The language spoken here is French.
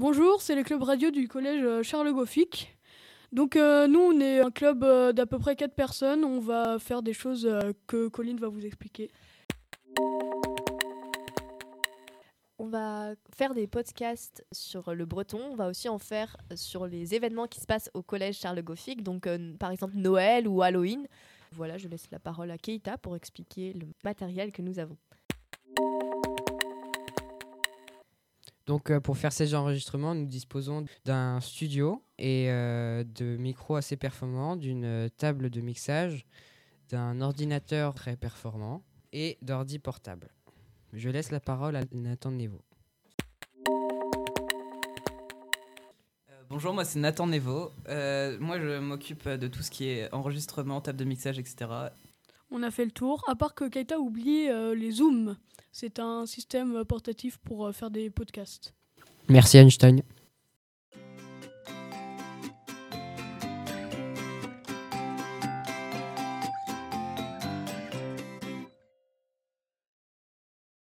Bonjour, c'est le club radio du collège Charles Goffic. Donc nous, on est un club d'à peu près 4 personnes. On va faire des choses que Colline va vous expliquer. On va faire des podcasts sur le breton. On va aussi en faire sur les événements qui se passent au collège Charles Goffic, donc par exemple Noël ou Halloween. Voilà, je laisse la parole à Keita pour expliquer le matériel que nous avons. Donc pour faire ces enregistrements, nous disposons d'un studio et de micros assez performants, d'une table de mixage, d'un ordinateur très performant et d'ordi portable. Je laisse la parole à Nathan Nevo. Bonjour, moi c'est Nathan Nevo. Moi je m'occupe de tout ce qui est enregistrement, table de mixage, etc. On a fait le tour, à part que Keita a oublié les Zooms. C'est un système portatif pour faire des podcasts. Merci Einstein.